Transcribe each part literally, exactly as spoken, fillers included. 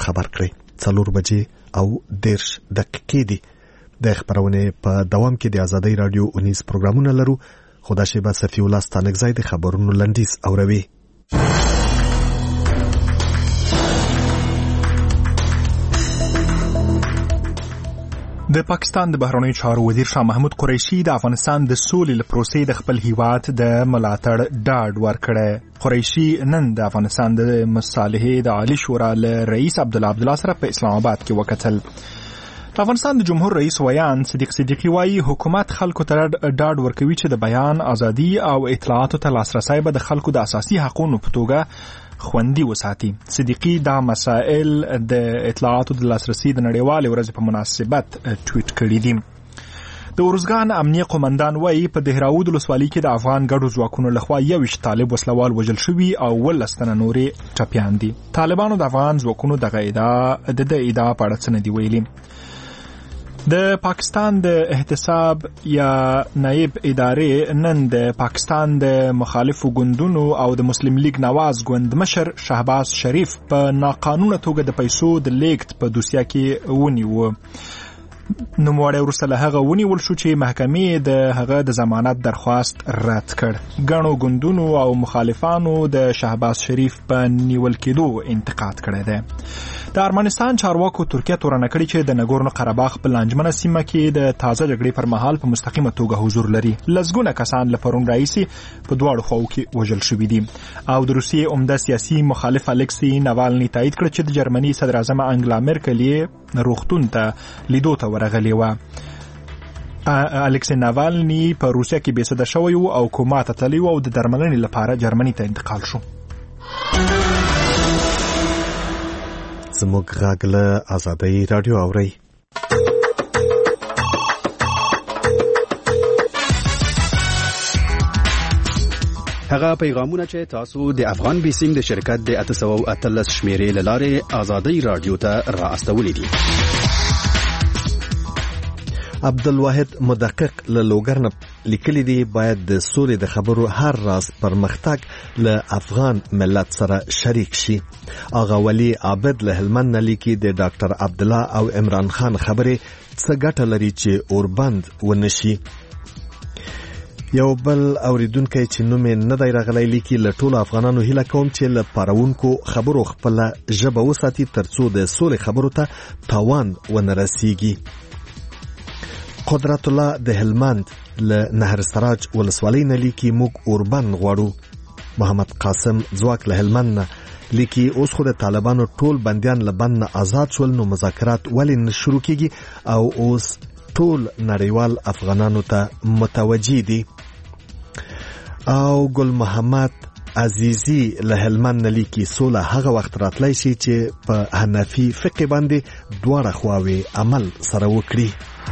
خبر کړی. څلور بجې او دیرش دقیقې دي. د خبرونه په دوام کې د آزادۍ رادیو اونیز پروګرامونه لرو. خدا شیبه صفی الله ستانکزای د خبرونو لنډیز اوروي. د پاکستان د بهرنیو چارو وزیر شاه محمود قریشي د افغانستان د سولې له پروسې د خپل هیواد د ملاتړ ډاډ ورکړی. قریشي نن د افغانستان د مصالحې د عالی شورا له رئیس عبدالله عبدالله سره په اسلام آباد کې وکتل. افغانستان د جمهور رئیس ویان صدیق صدیقی وایي حکومت خلکو ته ډاډ ورکوي چې د بیان ازادي او اطلاعاتو ته لاسرسی به د خلکو د اساسي حقوقو په توګه خوندي وساتي. صدیقی دا مسائل د اطلاعاتو د لاسرسي د نړیوالې ورځې په مناسبت ټویټ کړي دي. د ورزګان امنیه قومندان وایي په دهراود ولسوالۍ کې د افغان ګډو ځواکونو لخوا یوویشت طالب وسلوال وژل شوي او ولس تنه نورې ټپیان دي. طالبانو د افغان ځواکونو دغه ادعا د د ادعا په اړه څه نه دي ویلي. د پاکستان د احتساب یا نائب ادارې نن د پاکستان د مخالفو ګوندونو او د مسلم لیگ نواز ګوند مشر شهباز شریف په ناقانونه توګه د پیسو د لیږد په دوسیه کې ونیو. نوموړی وروسته له هغه ونیول شو چې محکمې د هغه د ضمانت درخواست رد کړ. ګڼو ګوندونو او مخالفانو د شهباز شریف په نیول کېدو انتقاد کړی دی. د ارمنستان چارواکو ترکیه تورنه کړې چې د نګورنو قرهباغ په لانجمنه سیمه کې د تازه جګړې پر مهال په مستقیمه توګه حضور لري. لسګونه کسان له پرون راهیسې په دواړو خواو کې وژل شوي دي. او د روسیې عمده سیاسي مخالف الکسی ناوالني تایید کړ چې د جرمني صدر اعظم انګلا مرکل یې روغتون ته لیدو ته ورغلی و. الکسی ناوالني په روسیه کې بېسده شوی و او کوما ته تللی و او د درملنې لپاره جرمني ته انتقال شو. زموږ غږ له آزادۍ رادیو اورئ. هغه پیغامونه چې تاسو د افغان بیسینګ د شرکت د اته سوه او اتلس شمیرې له لارې آزادۍ رادیو ته را استولې دي. عبدالواحد مدقق له لوګرنه لیکلي دي باید د سولې د خبرو هر راز پرمختګ له افغان ملت سره شریک شي. آغا ولی عابد له هلمند لیکي د ډاکټر عبدالله او عمران خان خبرې څه ګټه لري چې اوربند ونشي. یو بل اوریدونکی چې نوم یې نه دی راغلی لیکي له ټولو افغانانو هیله کوم چې له پارونکو خبرو خپله ژبه وساتي ترڅو د سولې خبرو ته تاوان ونه رسیږي. قدرت الله د هلمند له نهر سراج ولسوالۍ نه لیکي موږ اوربند غواړو. محمد قاسم ځواک له هلمند نه لیکي اوس خو د طالبانو ټول بندیان له بند نه آزاد شول نو مذاکرات ولې نه شروع کیږي او اوس ټول نړیوال افغانانو ته متوجي دي. او ګل محمد عزیزی له هلمند نه لیکي سوله هغه وخت راتلی شي چې په حنفي فقه باندې دواړه خواوې عمل سره وکړي.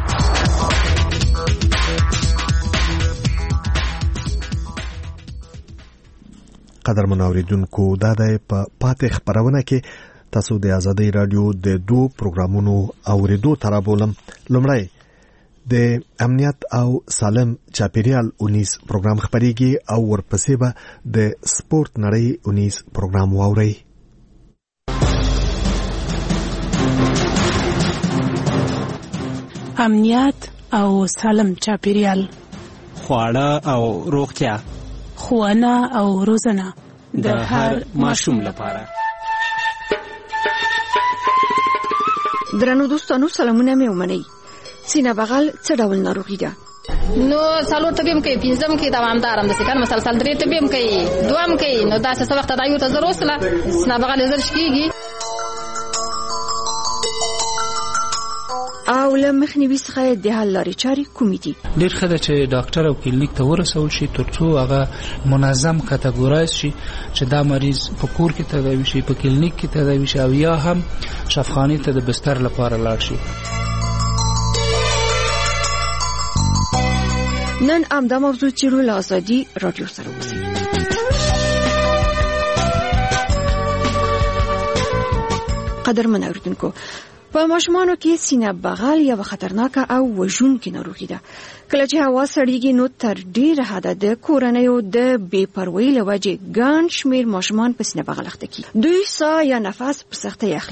قدر منوریدونکو دا د په پاتې خبرونه کې تاسو د آزادۍ رادیو د دوه پروګرامونو اوریدو ترابولم. لومړی د امنیت او سالم چاپیریال اونیز پروګرام خبرېږي او ورپسې به د سپورت نړۍ اونیز پروګرام واورئ. امنیت او سالم چاپیریال، خواړه او روغتیا، ښوونه او روزنه د هر ماشوم لپاره. درنو دوستانو سلامونه مې ومنئ. سینه بغل څه ډول ناروغي ده؟ نو څلور ته بیم کوي، پنځم کې دوامدار هم د سکن مسلسل درې ته بیم کوي، دوام کوي. نو داسې څه وخت دا یو ته زر وسله سینه بغل زر شکېږي. او له مخنیوي څخه د حل لارې چارې کومې دي؟ ډېر ښه ده چې ډاکټر او کلینیک ته ورسول شي ترڅو هغه منظم کټګورایز شي چې دا مریض په کور کې تداوي شي، په کلینیک کې تداوي شي او یا هم شفاخانې ته د بستر لپاره لاړ شي. نن همدا موضوع چیرو له آزادي رادیو سره وسی. قدرمن اوریدونکو، په ماشومانو کې سینه بغل یو خطرناکه او وژونکې ناروغي ده. کله چې هوا سړیږي نو تر ډیره حده د کورنیو د بې پروایۍ له وجې ګڼ شمېر ماشومان په سینه بغل اخته کېږي. دوی ساه یا نفس په سختۍ اخلي.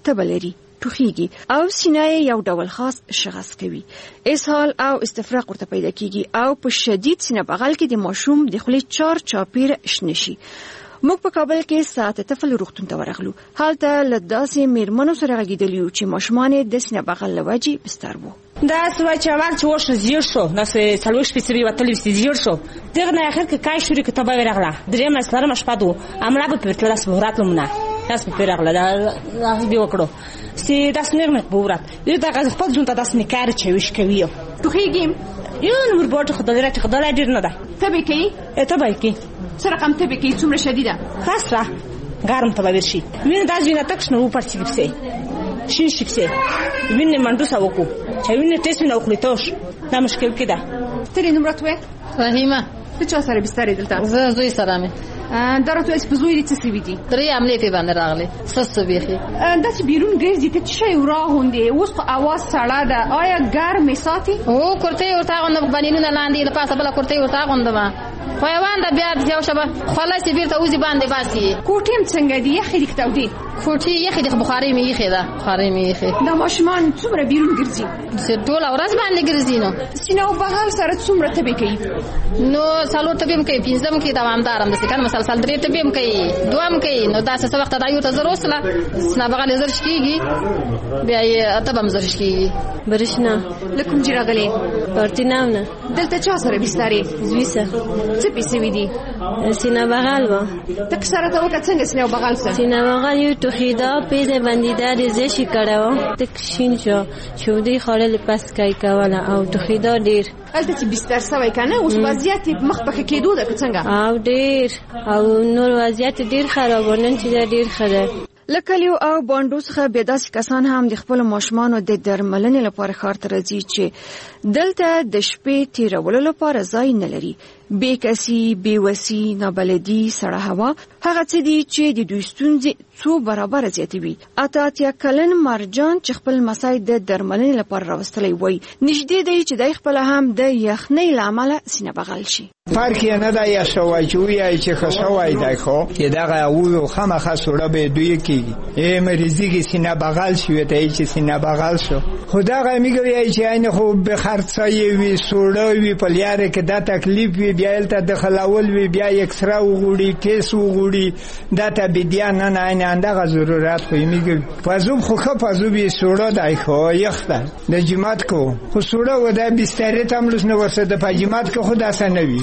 تبه لري، ټوخیږي او سینه یو ډول خاص شغص کوي، اسهال او استفراغ ورته پیدا کیږي او په شدید سینه بغل کې د ماشوم د خولې چار چاپیر شنه شي. موږ په کابل کې ساعت طفل روغتون ته ورغلو. هلته له داسې میرمنو سره غږیدلیو چې ماشومان د سینه بغل له وجې بستر وو. دا سوای چې اول چې وښه زیړ شو، ناسې څلور شپې سوي وتلی وستې زیړ شو. دغه نه اخر کې کای شوري کتابه ورغله. درېیمه څلورمه شپه دو املا به پرتله لاس به راتلمونه لاس به پرغله دا دې وکړو چې داس نه مې بورات دې دا غز خپل ځون ته داس نه کار چې وش کوي. ټوخیږي یو نور بوت خدای راته خدای ډیر نه ده. تبه کوي تبه کوي سره رقم تبه کوي څومره شدیده خاصه ګرم تبه ورشي. وینې دا ځینې تک شنو په پړچې کېسه شین شکسه وینې منډو ساوکو چې وینې ټیسټ نه وکړې توش دا مشکل کېده. ترې نمرت وې فهیمه ته چا سره بستر دلته؟ زه زوی سره مې دا راته اس په زوی دې څه سوي دي؟ درې عملې په باندې راغلي سس بیخي دا چې بیرون ګرځي ته شي وراغوندې اوس په اواز سړه ده. آیا ګرمې ساتي؟ او کورته ورته غوندم باندې نه لاندې د پاسه بل کورته ورته غوندم خوایوان د بیا د یو شبه خلاص بیرته اوزي باندې باسي. کوټیم څنګه دی یخې دي کتاب دی؟ کوټي یخې د بخاري می یخې ده بخاري می یخې. دا ماشومان څومره بیرون ګرځي؟ چې ټول ورځ باندې ګرځي نو سینه او بغل سره څومره تبه کوي؟ نو څلور تبه کوي پنځم کې دوامدارم د سکن مسلسل درې تبه کوي دوام کوي. نو دا څه وخت دا یو ته زروسله سنا بغل زر شکیږي بیا یې تبم زر شکیږي. برښنا لکم جراغلي پرتیناونه دلته چا سره بسترې زویسه څه پیسې وې دي؟ سینه بغل و تک سره ته وکړه څنګه سینه بغل سره؟ سینه بغل یو توخیدا پیزه بندیده د زشي کړو تک شین شو شودي خړل پس کای کوله او توخیدا ډیر. البته چې بستر سوي کنه اوس وضعیت مخ په کېدو ده څنګه؟ او ډیر او نور وضعیت ډیر خرابونه چې ډیر خره. لکلیو او باندو څخه به داسې کسان هم د خپل ماشومانو د درملنې لپاره ښار ته راځي چې دلته د شپې تیرولو لپاره ځای نه لري. بې کسي، بې وسي، نابلدي، سړه هوا هغه څه دي چې د دوی ستونزې څو برابره زیاتوي. اته اتیا کلن مرجان چې خپل مسای د درملنې لپاره راوستلی وای نږدې دی چې د خپل هم د یخنۍ له امله سینه بغل شي. فرق یې نه دی شوی چې وایي چې ښه شوی دی خو چې دغه او خامخا سوړه به دوی کېږي ای مریضي کې سینه بغل شوی ته چې سینه بغل شو خو دغه میګوي چې عین خو به خرڅای وي سوړه وي په لیاره کې دا تکلیف وي بیا الته د خلاول وي بیا اکسرا وغوړي ټیس وغوړي دا ته بیا نه نه نه اندغه ضرورت خو میګوي پزوب خو خو پزوب یې سوړه دی خو یخته د جماعت کو خو سوړه و د بستر ته ملوس نه ورسره د پجماعت کو خدا سنوي.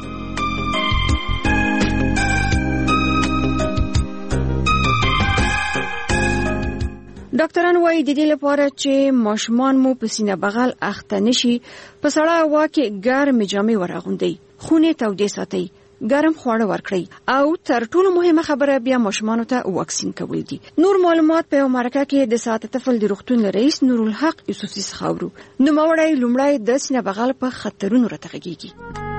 ډاکټران وايي د دې لپاره چې ماشومان مو په سینه بغل اخته نشي په سړه هوا کې ګرمې جامې ورغوندئ، خونې تودې ساتئ، ګرم خواړه ورکړئ او تر ټولو مهمه خبره بیا ماشومانو ته واکسین کول دي. نور معلومات په یو مرکه کې د ساعت طفل د روغتون رئیس نورالحق یوسفي څخه اورو. نوموړی لومړی د سینه بغل په خطرونو راته غږیږي.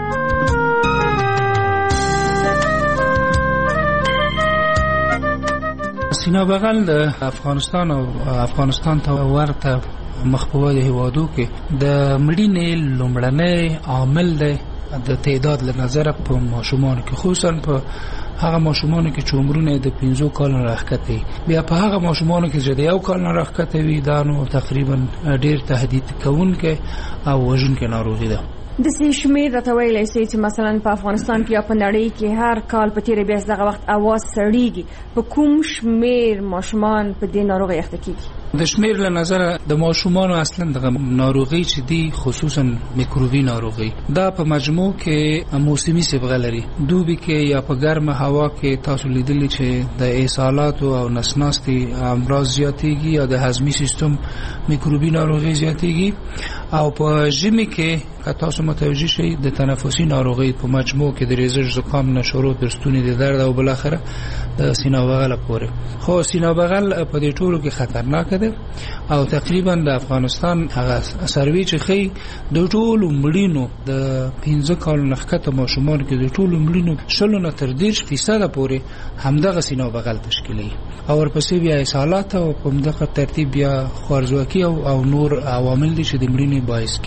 سینه بغل د افغانستان او افغانستان ته ورته مخبوه د هیوادو کې د مړینې لومړنی عامل دی د تعداد له نظر په ماشومان کې، خصوصا په هغه ماشومان کې چې عمرونه د پنځو کالو راښکته بیا په هغه ماشومان کې چې د یو کال نه راښکته وي دا نو تقریبا ډیر تهدید کوونکی او وژونکی ناروغي ده. د سې شمیر راته ویلی سي چې مثلا په افغانستان کې یا په نړۍ کې هر کال په تیره بیا دغه وخت اواز سړیږي، په کوم شمیر ماشومان په دې ناروغي اخته کیږي؟ د شمیر له نظر د ماشومان اصلا دغه ناروغي چې دی خصوصا میکروبي ناروغي دا په مجموع کې موسمي صبغه لري. دوبي کې یا په ګرمه هوا کې تاسو لیدلی چې د اسهالات او نسناستي امراض زیاتېږي یا د هضمي سیستم میکروبي ناروغي زیاتېږي، او په ژمي کې که تاسو متوجه شئ د تنفسي ناروغي په مجموع کې د ریزش، زکام، نشورو، پرستوني د درد او بل اخره د سینه بغل پورې. خو سینه بغل په دې ټولو کې خطرناک ده او تقریبا د افغانستان هغه سروي چې خي د ټولو مړینو د پنځه کالو نه ښکته ماشومان کې د ټولو مړینو شلو نه تر دېرش فیصده پورې همدغه سینه بغل تشکیلوي او ورپسې بیا اسهالات او په همدغه ترتیب بیا خوارځواکي او, او نور عوامل دي چې د مړینې باعث کیږي.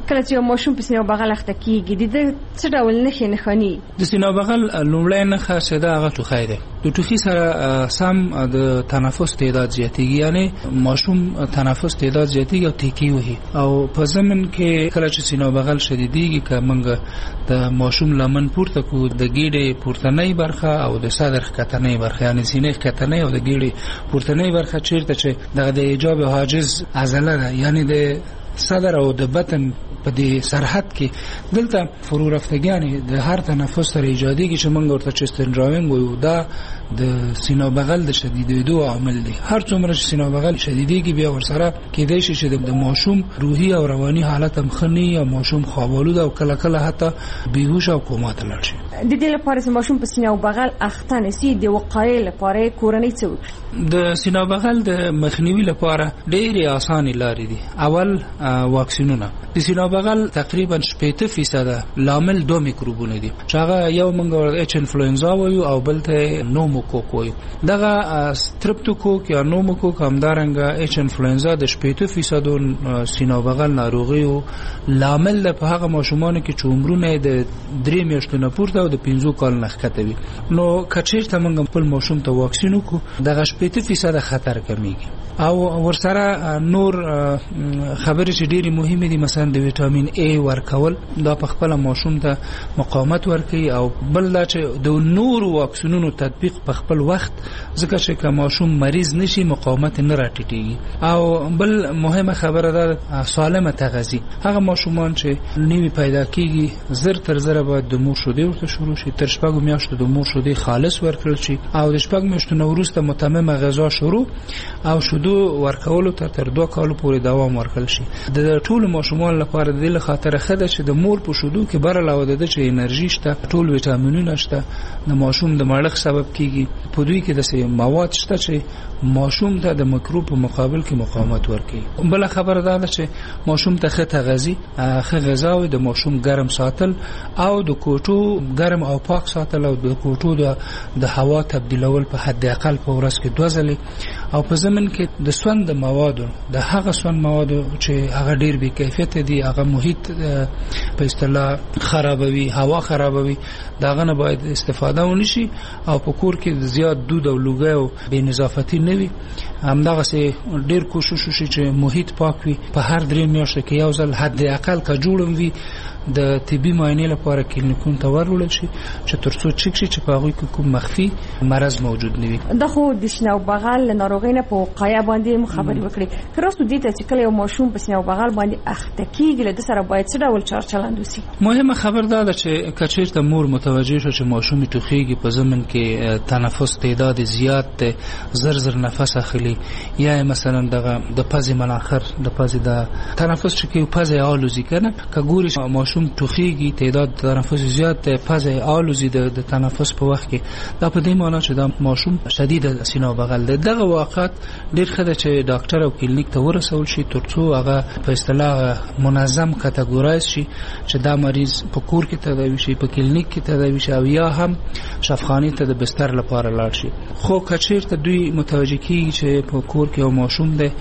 کله چې ماشوم په سینه بغل اخته کیږي د څه ډول نښې نښانې د سینه بغل لومړی نښه چې دا هغه ټوخی دی. د ټوخي سره سم د تنفس تعداد زیاتېږي، یعنی ماشوم تنفس تعداد زیاتېږي او تیکي وهي. او په ضمن کې کله چې سینه بغل شدیدېږي که موږ د ماشوم لمن پورته کو د ګیډې پورتنۍ برخه او د صدر ښکتنۍ برخه، یعنی سینې ښکتنۍ او د ګیډې پورتنۍ برخه چیرته چې دغه د ایجاب حاجز عضله ده، یعنی د صدر او د بطن په دې سرحد کې دلته فرو رفتګیانې د هر تنفس سره ایجادېږي چې موږ ورته چست سنډروم وایو. دا د سینه بغل د شدیدېدو عامل دی. هر څومره چې سینه بغل شدیدېږي بیا ورسره کېدای شي چې د ماشوم روحي او رواني حالت هم ښه نه وي او ماشوم خوابالود او کله کله حتی بیهوش او کوما ته لاړ شي. د دې لپاره چې ماشوم په سینه بغل اخته نشي د وقایې لپاره کورنۍ څه وکړي؟ د سینه بغل د مخنیوي لپاره ډېرې اسانه لارې دي. اول واکسینونه. د سینه بغل تقریبا شپږ فیصد لامل دوه میکروبونه دي چې هغه یو موږ اچ انفلوئنزا وایو او بل ته نوموکوک وایو. دغه سترپټوکوک یا نوموکوک همدارنګه اچ انفلوئنزا د شپږ فیصد سینه بغل ناروغیو لامل ده په هغه ماشومانو کې چې عمرونه د درې میاشتو نه پورته او د پنځو کال نه ښکته وي. نو کچیرته موږ خپل ماشوم ته واکسین وکړو دغه شپږ فیصد خطر کمیږي. او ورسره نور خبرې چې ډېری مهمه دي، مثلا د ویټامین ای ورکول، دا په خپل ماشوم ته مقاومت ورکوي. او بل دا چې د نور واکسینونو تطبیق په خپل وخت، ځکه چې که ماشوم مریض نشي مقاومت نه راټیټيږي. او بل مهمه خبره ده سالمه تغذیه. هغه ماشومان چې نوی پیدا کیږي زر تر زر باید د مور شیدې ورته شروع شي، تر شپږو میاشتو د مور شیدې خالص ورکړل شي او د شپږ میاشتو نه وروسته متممه غذا شروع او شیدو ورکولو ته تر دوه کالو پورې دوام ورکړل شي. د ټولو ماشومان لپاره د دې خاطر ښه ده چې د مور په شیدو کې بر علاوه د چې انرژي شته، ټول ویټامینونه شته، د ماشوم د مړښت سبب کیږي. په دوی کې د سه مواد شته چې ماشوم ته د میکروب په مقابل کې مقاومت ورکوي. بل خبره ده چې ماشوم ته ښه تغذیه، ښه غذا او د ماشوم ګرم ساتل او د کوټو ګرم او پاک ساتل او د کوټو د د هوا تبدیلول په حد اقل په ورځ کې دوه ځلې. او په ضمن کې د سوند موادو، د هغه سوند موادو چې هغه ډیر بې کیفیت دي، هغه محیط په اصطلاح خرابوي، هوا خرابوي، داغه نه باید استفاده ونشي. او په کور کې زیات دود او لوګي او بې نظافتي نه وي. همدغه سه ډیر کوشش وشي چې محیط پاک وي. په هر درې میاشتو کې یو ځل حد اقل کا جوړم وي د طبي معاینې لپاره کلینیکونو ته ورول شي چې ترڅو چک شي چې په هغه کې کوم مخفي مرض موجود نه وي. د خو د سینه بغل ناروغۍ نه په وقایه باندې خبرې وکړي. کراستو دې ته چې کله یو ماشوم په سینه بغل باندې اخته کیږي له سره باید څه ډول چار چلند وسی؟ مهمه خبر ده چې کچیرته مور متوجه شو چې ماشوم ټوخیږي، په ضمن کې تنفس تعداد زیات ده، زر زر نفس اخلي، یا مثلا دغه د پزې مناخر د پزې د تنفس چې کې پزې آلوزي کنه کګوري ماشوم ټوخیږي، تعداد تنفس زیات ده، پزې آلوزي د تنفس په وخت کې، دا په دې معنی چې دا ماشوم شدید سینه بغل ده. دغه واقعات ډېر ښه ده چې ډاکټر او کلینیک ته ورسول شي ترڅو هغه په اصطلاح منظم کټګورایز شي چې دا مریض په کور کې تداوي شي، په کلینیک کې تداوي شي او یا هم شفاخانه ته د بستر لپاره لاړ شي. خو کچیرته دوی متوجه کیږي چې په کور کې یو ماشوم ده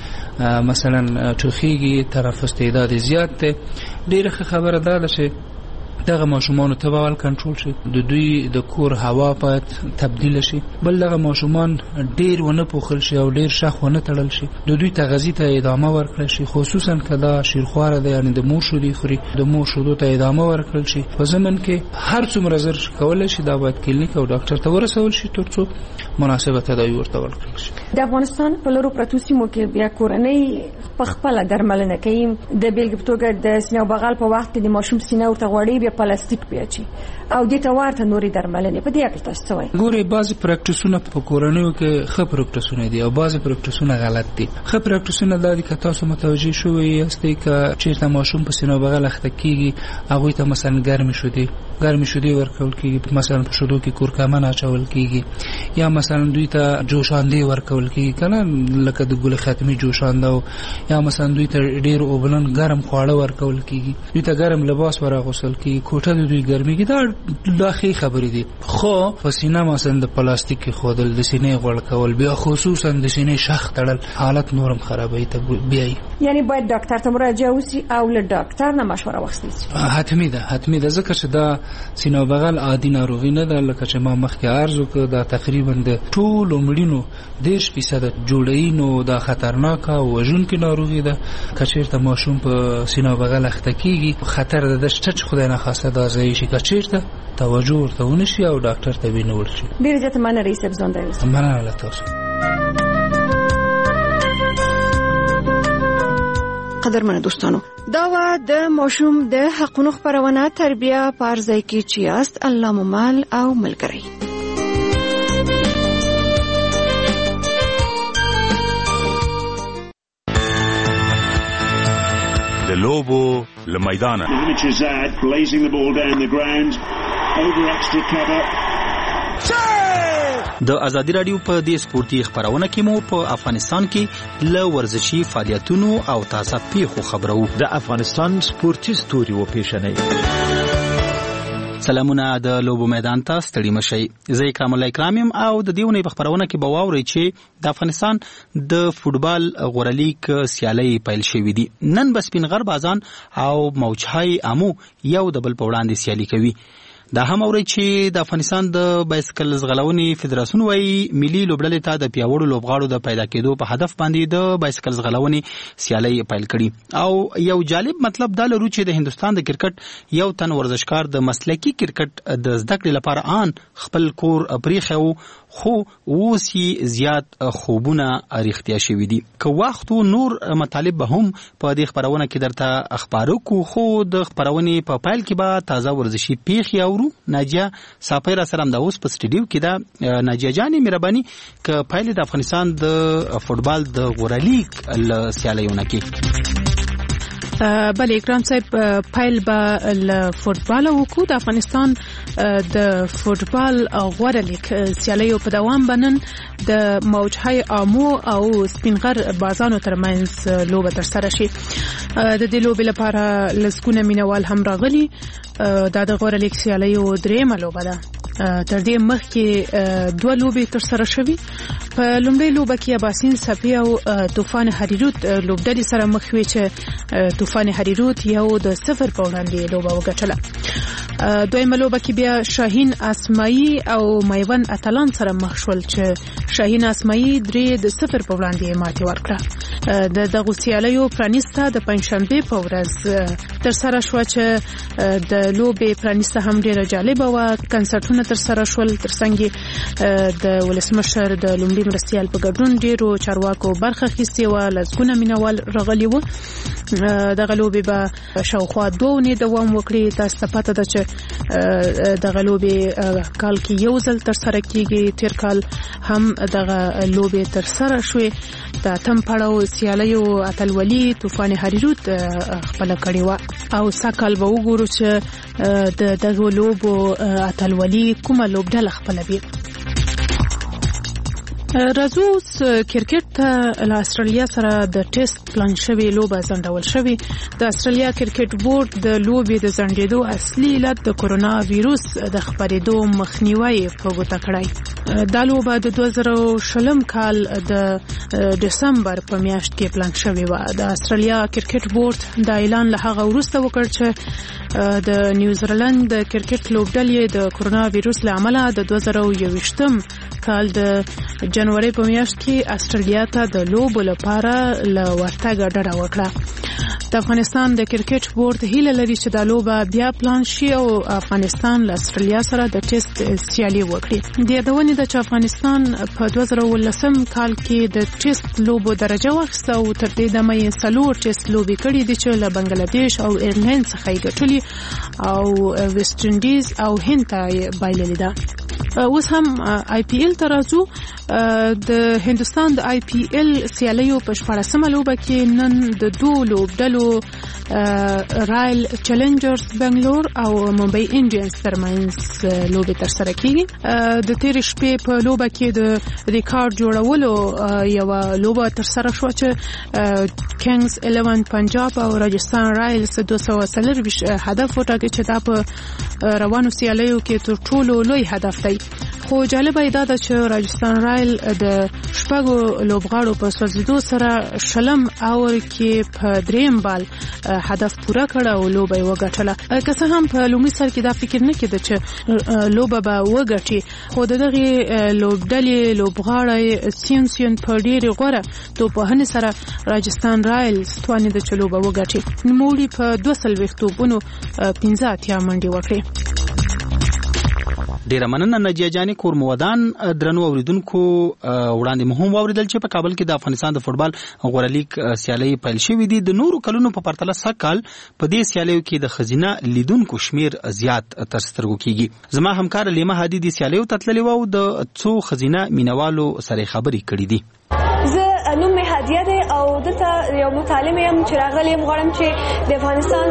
مثلا ټوخیږي، تنفس تعداد زیات ده، ډېر ښه خبره ده چې دغه ماشومان ته باول کنټرول شي، د دوی د کور هوا باید تبدیل شي. بل دغه ماشومان ډیر ونه پوښل شي او ډیر شخ ونه تړل شي، د دوی تغذیه ته ادامه ورکړل شي، خصوصا کله شیرخواره ده، یعنی د مور شودي خوري، د مور شودو ته ادامه ورکړل شي. په ضمن کې هر څومره زر کولای شي دا باید کلینیک او ډاکټر ته ورسول شي ترڅو مناسبه تداوی ورته ورکړل شي. د افغانستان په لورو پرتو سیمو کې بیا کورنۍ په خپل درملنه کوي. د بیلګې په توګه د سینه بغل په وخت کې د ماشوم سینه ورته غوړي بیا پلاستیک پیاچي او د توارته نوري درملنه په دې اړه تاسو څه وایي؟ ګوري بعضی پریکټیسونه په کورنیو کې ښه پریکټیسونه دي او بعضی پریکټیسونه غلط دي. ښه پریکټیسونه د دې که تاسو متوجي شوي یاستئ چې چیرته ماشوم په سینه بغل اخته کیږي هغه ته مثلا ګرمي شودي ګرمي شودي ورکول کیږي، مثلا په شودو کې کورکمن اچول کیږي، یا مثلا دوی ته جوشاندې ورکول کیږي کنه لکه د ګل ختمي جوشانده، یا مثلا دوی ته ډیر اوبلن ګرم خواړه ورکول کیږي، دوی ته ګرم لباس ورغوسل کیږي، کیږي کوټه د دوی ګرميږي دا لاخي خبرې دي خو په سینه مثلا د پلاستیک خودل د سینې غوړ کول بیا خصوصا د سینې شخ تړل حالت نورم خرابوي ته بیاي یعنی باید ډاکټر ته مراجعه وشي او له ډاکټر نه مشوره واخیستل شي حتمی ده حتمی ده ځکه چې دا سینه بغل عادي ناروغي نه ده لکه چې ما مخکې عرض وکړ دا تقریبا د ټولو مړینو ډېر فیصد جوړی نو دا خطرناک او وژونکې ناروغي ده کچیرته ماشوم په سینه بغل اخته کیږي خطر ده چې خدای نه خواسته دا ځای شي کچیرته توجه ورته ونشي او ډاکټر ته وینول شي ډېر زیات مننه رئیس صاحب زنده اوسئ مننه له تاسو قدرمنو دوستانو دا و د ماشوم د حقونو خبرونه تربیه پارځای کې چیاست الله ممال او ملګری د لوبو لمیدانه د ازادي رادیو په دې سپورتي خبرونه کې مو په افغانستان کې ل ورزشي فعالیتونو او تازه پیښو خبرو د افغانستان سپورتي ستوري و پیښنې سلامونه د لوبو میدان ته ستړي مشي زه اکرام الله اکرامیم او د دیونه په خبرونه کې به واوري چې د افغانستان د فوتبال غورلیک سیالي پیل شوې دي نن بس پینغر بازان او موجهای امو یو د بل په وړاندې سیالي کوي دا هم اوري چې د افغانستان د بایسکل زغلونې فدراسیون وايي ملي لوبډلې ته د پیاوړو لوبغاړو د پیدا کېدو په هدف باندې د بایسکل زغلونې سیالي پیل کړي او یو جالب مطلب دا لري چې د هندستان د کرکټ یو تن ورزشکار د مسلکی کرکټ د زده کړې لپاره آن خپل کور پریخو خو اوسي زیات خوبونه اړیختیا شوې دي که وخت نور مطالب به هم په دې خبرونه کې درته اخبارو کو خو د خبرونې په پایل کې به تازه ورزشي پیښې اورو ناجیه صافی را سره د اوس په سټډیو کې دا ناجیه جاني مهرباني ک پایل د افغانستان د فوتبال د غورلیک سیالیونه کې بله اکرام صاحب پایل به ل فوتبال وکړو د افغانستان د فوتبال غورلیک سیالیو په دوام بنن د موجهای امو او سپینغر بازانو ترمنځ لوبه ترسره شي د دې لوبې لپاره لسګونه مینوال هم راغلي دا د غورلیک سیالیو درېیمه لوبه ده تر دې مخکې دوه لوبې ترسره شوي په لومړۍ لوبه کې اباسین صفی او طوفان هریروت لوبډلې سره مخ وي چې طوفان هریروت یو د صفر په وړاندې لوبه وګټله دویمه لوبه کې بیا شاهین اسماعی او میوند اتلان سره مخ شول چې شاهین اسماعی درې د صفر په وړاندې ماتې ورکړه د دغه سیالیو پرانیسته د پنځشنبه په ورځ ترسره شو چې د لوبې پرانیسته هم ډیره جالبه و کنسرتونه ترسره شول ترڅنګ د ولسمشر د لومړي مرستیال په ګډون ډیرو چارواکو برخه اخیستې و لسګونه مینوال راغلي و دغه لوبې به شاوخوا دوه اونۍ دوام وکړي تاسو ته پته ده چې دغه لوبې کال کې یو ځل ترسره کیږي تیر کال هم دغه لوبې ترسره شوې د اتم پړاو سیالیو اتلولي طوفان هریروت خپل کړی و او سکهال به وګورو چې د دغه لوبو اتلولي کومه لوبډله خپلوي راځو کرکټ ته له استرالیا سره د ټیسټ پلان شوی لوبه ځنډول شوی د استرالیا کرکټ بورډ د لوبې د ځنډېدو اصلي علت د کورونا وایروس د خپرېدو مخنیوي په ګوته کړی دا لوبه د دوه زره شلم کال د دسمبر په میاشت کې پلان شوی و د استرالیا کرکټ بورډ د اعلان له هغه وروسته وکړ چې د نیوزیلند د کرکټ لوبډلې د کورونا وایروس له امله د دوه زره یوویشتم کال د جنوري په میاشت کې استرالیا ته د لوبو لپاره له ورتګ ډډه وکړه د افغانستان د کرکټ بورډ هیله لري چې د لوبه بیا پلان شي او افغانستان له استرالیا سره د ټیسټ سیالي وکړي د یادونې ده چې افغانستان په دوه زره ولسم کال کې د ټیسټ لوبو درجه واخیسته او تر دې دمه یې څلور ټیسټ لوبې کړې دي چې له بنگلاديش او ایرلند څخه یې ګټلي او ویسټ انډیز او هند ته یې بایللې ده اوس هم آی پی ایل ته راځو. د هندستان د آی پی ایل سیالیو په شپاړسمه لوبه کې نن د دوه لوبډلو رایل چیلنجرز بنگلور او ممبئی انډینز ترمنځ لوبې ترسره کیږي. د تیر شپې په لوبه کې د ریکارډ جوړولو یو لوبه ترسره شو چې کینګز الیون پنجاب او راجستان رایلز دوه سوه څلرویشت هدف وټاکي چې دا په روانو سیالیو کې تر ټولو لوی هدف دی. خو جالبه دا ده چې راجستان رایل د شپږو لوبغاړو په سوځېدو سره شلم اور کې په دریم بال هدف پوره کړ او لوبه یې وګټله. که څه هم په لومړي سر کې دا فکر نه کېده چې لوبه به وګټي، خو د دغې لوبډلې لوبغاړی سین سین په ډېرې غوره توپوهنې سره راجستان رایلز توانېده چې لوبه وګټي. نوموړي په دوه څلوېښت توپونو پنځه اتیا منډې وکړې. ډیره مننه نجیه جانې. کور مودان درنو اوریدونکو وړاندې مهم واوریدل چې په کابل کې د افغانستان د فوټبال غوره لیګ سیالۍ پیل شوې دي. د نورو کلونو په پرتله سږکال په دې سیالیو کې د ښځینه لیدونکو شمیر زیات تر سترګو کیږي. زما همکار لیما هادي د سیالیو ته تللې وه او د څو ښځینه مینوالو سره خبرې کړې دي. زه نوم مې هادیه دی او دلته یو متعلم یم چې راغلی یم. غواړم چې د افغانستان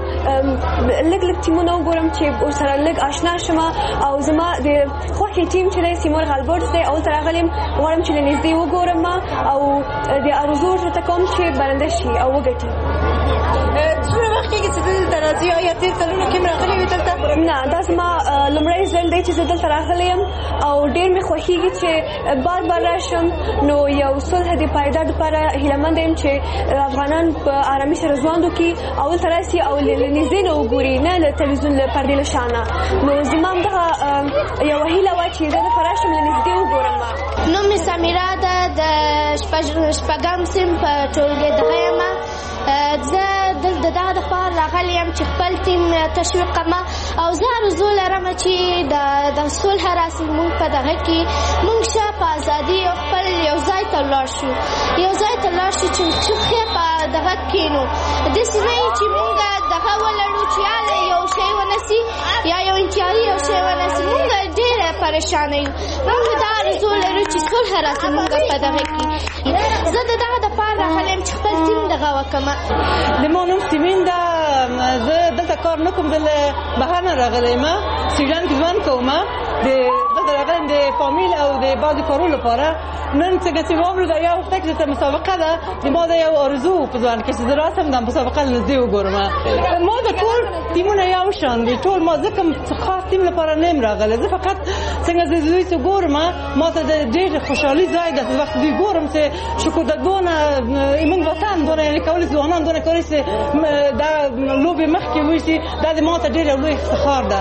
لږ لږ ټیمونه وګورم چې ورسره لږ آشنا شم او زما د خوښې ټیم چې دی سیمور غالبورډز دی. اول ته راغلی یم، غواړم چې له نږدې وګورم او د آرزو ورته کوم چې برنده شي او وګټي. څومره وخت کېږي چې دلته راځي؟ آیا تېر کلونو کې راغلی وې دلته؟ نه، دا زما لومړی ځل دی چې زه دلته راغلی یم او ډېر مې خوښېږي چې بار بار راشم. نو یو صلح د پایدار لپاره هیلهمند یم چې افغانان په آرامۍ سره ژوند وکړي او دلته راسي او له نږدې نه وګوري، نه له تلویزیون له پردې له شانه. نو زما همدغه یوه هیله وه چې زه دلته راشم له نږدې وګورم. نوم مې سمیرا ده، د شپږم صنف په ټولګي دغه یم. زه دلته دغه دپاره راغلی یم چې خپل ټیم تشویق کړم او زه آرزو لرم چې د صلح راسي موږ په دغه کې موږ ښه په ازادي او خپل یو ځای ته ولاړ شو یو ځای ته ولاړ شو چې ښه په دغه کښېنو. داسې نه وي چې موږ دغه ولرو چې یاله یو شی ونسي یا یو انتحاري یو شی ونسي. موږ ډېره پریشانه یو. موږ دا آرزو لرو چې صلح راسي موږ په دغه کې. زه د دغه دپاره راغلی یم چې خپل ټیم دغه وکړم. د ما نوم سیمین ده. زه دلته کار نه کوم، د بهر نه راغلی یم. سویډن کې ژوند کوم. د دلته راغلی یم د فامیل او د بعضې کارونو لپاره. نن څنګه چې واورېده یا وخته کې چې مسابقه ده، د ما د یو آرزو په ځوان کې چې زه راسم دا مسابقه له نږدې وګورم. ما د ټول ټیمونه یو شان دي. ټول ما زه کوم خاص ټیم لپاره نه یم راغلی. زه فقط څنګه چې دوی څه ګورم ما ته د ډېر خوشحالي ځای ده. وخت دوی ګورم چې شکر د دونه زموږ وطن دونه یعنې کولی ځوانان دونه کولی چې دا لوبې مخکې وشي، دا د ما ته ډېر لوی افتخار ده.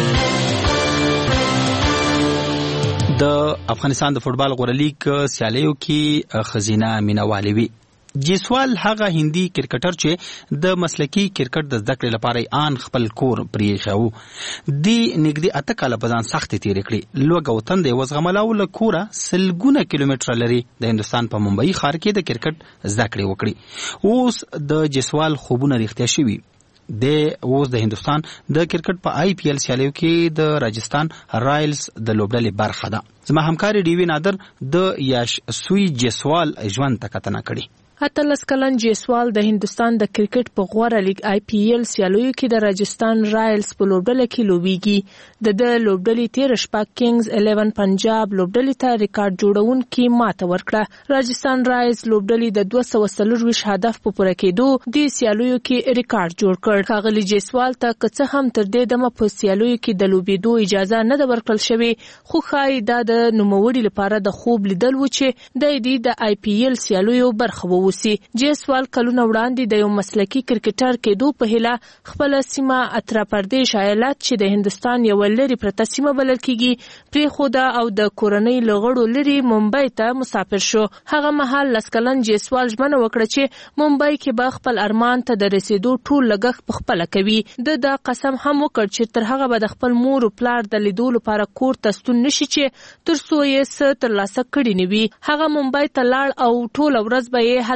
د افغانستان د فوټبال غوره لیګ سیالیو کې ښځینه مینوالې وي. جیسوال هغه هندي کرکټر چې د مسلکی کرکټ د زده کړې لپاره آن خپل کور پرېښی و. دې نږدې اته کاله په ځان سختې تېرې کړې. لوږه وطن دی وزغمله او له کوره سلګونه کیلومتره لرې د هندوستان په ممبئی ښار کې د کرکټ زده کړې وکړي. اوس د جیسوال خوبونه رښتیا شوي. د اوس د هندوستان د کرکټ په آی پی ایل سیالیو کې د راجستان رایلز د لوبډلې برخه ده. زما همکاري ډیوی نادر د یاش سوی جیسوال ژوند ته کتنه کړې. اتلس کلن جیسوال د هندستان د کرکټ په غوره لیګ آی پی ایل سیالیو کې د راجستان رایلز په لوبډله کې لوبېږي. د د لوبډلې تیر شپه کینګز الیون پنجاب لوبډلې ته ریکارډ جوړونکي ماته ورکړه. راجستان رایلز لوبډلې د دوه سوه څلرویشت هدف په پوره کېدو د سیالیو کې ریکارډ جوړ کړ. ښاغلي جیسوال ته که څه هم تر دې دمه په سیالیو کې د لوبېدو اجازه نه ده ورکړل شوې، خو ښایي دا د نوموړي لپاره د خوب لیدل و چې دی دې د آی پی ایل سیالیو برخه ووسي. جیسوال کلونه وړاندې د یو مسلکي کرکټر کېدو په هیله خپل سیمه اترا پردیش ایالت چې د هندستان یو لري پرته سیمه بلل کېږي پرېښوده او د کورنۍ له غړو لرې ممبئی ته مسافر شو. هغه مهال لس کلن جیسوال ژمنه وکړه چې ممبئی کې به خپل ارمان ته د رسېدو ټول لګښت پخپله کوي. د دا قسم هم وکړ چې تر هغه به د خپل مور او پلار د لیدو لپاره کور ته ستون نشي چې تر څو یې څه ترلاسه کړي نه وي. هغه ممبئی ته لاړ او ټوله ورځ به یې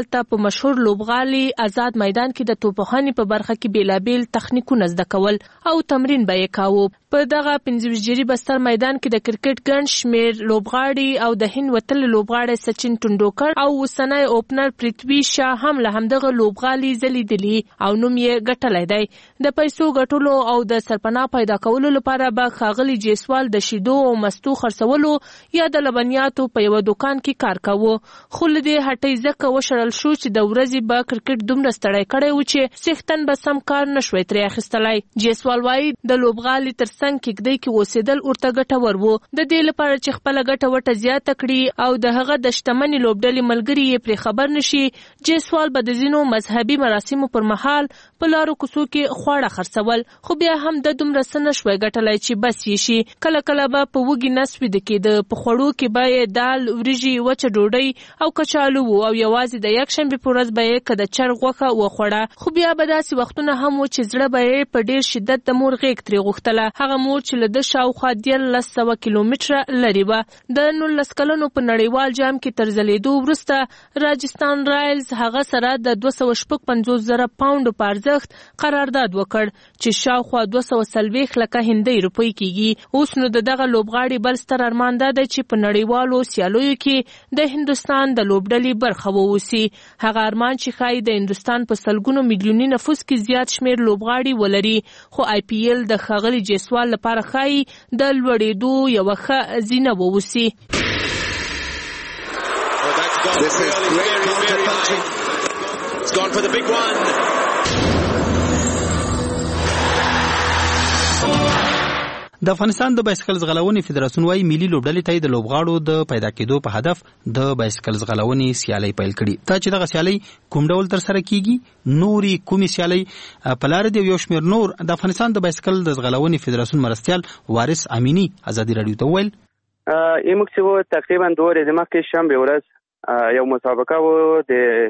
هلته په مشهور لوبغالي آزاد میدان کې د توپخانې په برخه کې بیلابیل تخنیکونه زده کول او تمرین به یې کاوه. په دغه پنځه ویشت جری بستر میدان کې د کرکټ ګڼ شمېر لوبغاړي او د هند وتلي لوبغاړی سچن ټنډولکر او اوسنی اوپنر پرتوي شاه هم له همدغه لوبغالي ځلیدلي او نوم یې ګټلی دی. د پیسو ګټلو او د سرپناه پیدا کولو لپاره به ښاغلي جیسوال د شیدو او مستو خرڅولو یا د لبنیاتو په یوه دوکان کې کار کاوه. خو له دې هټۍ ځکه وشړل شو چې د ورځې به کرکټ دومره ستړی کړی و چې څښتن به سم کار نه شوی ترې اخیستلی. جیسوال وایي د لوبغالي تر څنګ کېږدۍ کې اوسېدل ورته ګټور و، د دې لپاره چې خپله ګټه وټه زیاته کړي او د هغه د شتمنې لوبډلې ملګري یې پرې خبر نشي. جیسوال به د ځینو مذهبي مراسمو پر مهال په لارو کوڅو کې خواړه خرڅول، خو بیا هم د دومره څه نه شوی ګټلی چې بس یې شي. کله کله به په وږي نس ویده کېده. په خوړو کې به یې دال، وریژې، وچه ډوډۍ او کچالو و او یوازې د یکشنبې په ورځ به یې که د چرګ غوښه وخوړه. خو بیا به داسې وختونه هم و چې زړه به یې په ډېر شدت د مور غېږ ترې غوښتله، هغه مور چې له ده شاوخوا دیارلس سوه کیلومتره لرې وه. د نولس کلنو په نړیوال جام کې تر ځلېدو وروسته راجستان رایلز هغه سره د دوه سوه شپږ پنځوس زره پاونډو په ارزښت قرارداد وکړ چې شاوخوا دوه سوه څلوېښت لکه هندۍ روپۍ کېږي. اوس نو د دغه لوبغاړي بل ستر ارمان دا دی چې په نړیوالو سیالیو کې د هندوستان د لوبډلې برخه واوسي. هغه ارمان چې ښایي د هندوستان په سلګونو میلیوني نفوس کې زیات شمېر لوبغاړي ولري. خو آی پی ایل د ښاغلي جیسوال لپاره ښایي د لوړېدو یوه ښه زینه واوسي. د افغانستان د بایسکل ځغلونې فدراسیون وايي ملي لوبډلې ته د لوبغاړو د پیدا کېدو په هدف د بایسکل ځغلونې سیالۍ پیل کړي. تا چې دغه سیالۍ کوم ډول ترسره کیږي، نورې کومې سیالۍ په لاره دي، یو شمېر نور د افغانستان د بایسکل د ځغلونې فدراسیون مرستیال وارث امینی ازادي راډیو ته وویل ایموږ چې تقریبا دوه ورځې مخکې شنبې ورځ یو مسابقه و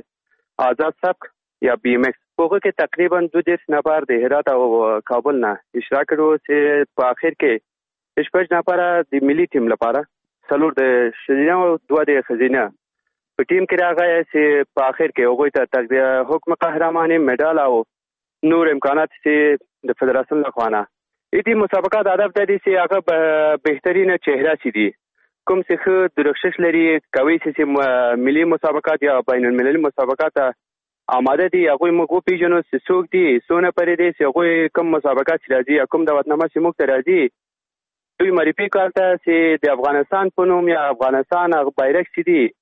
د آزاد سبک یا بی ام ایکس، په هغه کې تقریبا دوه دېرش نفر د هرات او کابل نه اشتراک کړو چې په آخر کې شپږ نفره د ملي ټیم لپاره، څلور د ښځینه او دوه د ښځینه په ټیم کې راغی چې په آخر کې هغوی ته حکم قهرماني، میډال او نور امکانات چې د فدراسیون لخوا نه. دې مسابقه د هدف دا دی چې هغه بهترینه چهره چې دي کوم چې ښه درخشش لري، کوي چې ملي مسابقات یا بین المللي مسابقات آماده دي، هغوی موږ وپېژنو چې څوک دي، څو نفرې دي چې هغوی کوم مسابقات چې راځي یا کوم دعوتنامه چې موږ ته راځي دوی معرفي کړه ته چې د افغانستان په نوم یا افغانستان هغه بیرغ چې دي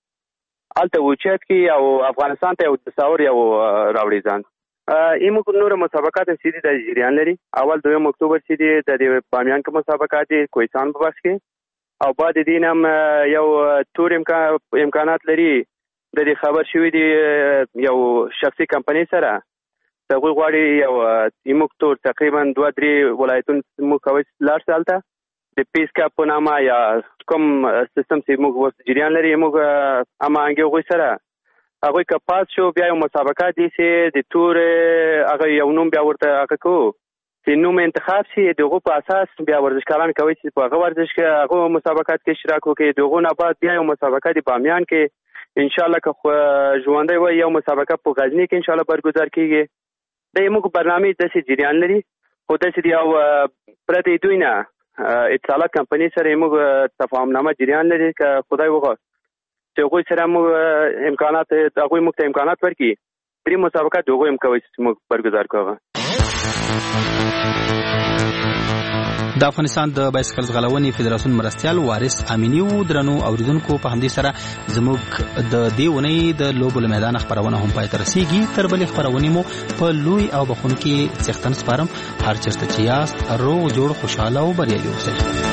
هلته اوچت کړي او افغانستان ته یو تصور یو راوړي ځان. موږ نور مسابقات چې دي د جریان لري. اول دویم اکتوبر چې دي د بامیان کې مسابقات دي کوهستان په بخش کې، او بعد دین هم یو تور امکانات لري. د دې خبر شوی دی یو شخصي کمپنۍ سره د هغوی غواړي یو موږ تور تقریبا دوه درې ولایتونه موږ کوی لاړ شو هلته د پیس کاپ په نامه یا کوم سیستم چې موږ اوس جریان لري موږ هماهنګي هغوی سره هغوی که پاس شو بیا یو مسابقه دي چې د تور هغه یو نوم بیا ورته هغه کوو چې نوم انتخاب شي، د هغو په اساس بیا ورزشکاران کوي چې په هغه ورزش کې هغو مسابقات کې اشتراک وکړي. د هغو نه بعد بیا یو مسابقه د بامیان کې انشاءالله که ژوندی وي یو مسابقه په غزني کې انشاءالله برگزار کیږي. د موږ برنامې داسې جریان لري، خو داسې یو پرته دوی نه اتصالات کمپنۍ سره موږ تفاهمنامه جریان لري که خدای وغواړي چې هغوی سره موږ امکانات هغوی موږ ته امکانات ورکړي درې مسابقات د هغوی هم کوي چې موږ برگزار کوو. د افغانستان د بایسکل ځغلونې فدراسیون مرستیال وارث امینی و. درنو اوریدونکو په همدې سره زموږ د دې اونۍ د لوبو له میدانه خپرونه هم پای ته رسیږي. تر بلې خپرونې مو په لوی او بخونکي څښتن سپارم. هر چېرته چې یاست روغ جوړ خوشحاله او بریالي اوسئ.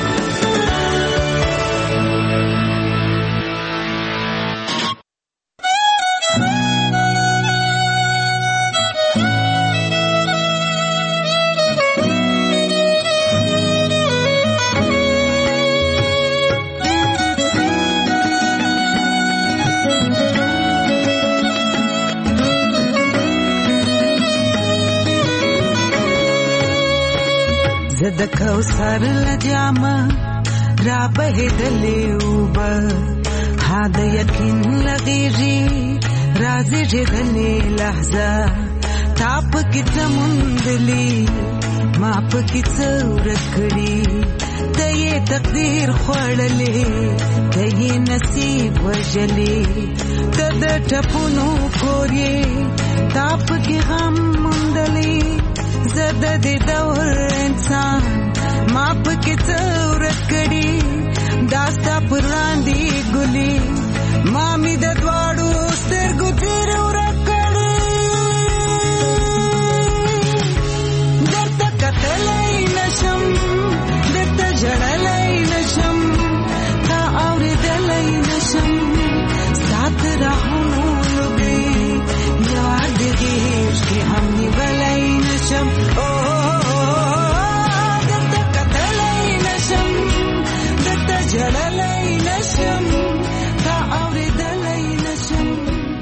د کوثر لجامه را بهدلې اوبه ها د یقین لغیږي رازي جدلې لحظه تا پکې څمندلې ما پکې څه ورکړې ته یې تقدیر خوړلې ته یې نصیب وژلې ته د ټپونو کور یې تا پکې غم موندلې زه د دې دور انسان ما پکې څه ورکړې دا ستا پر وړاندې ګلې ما مې د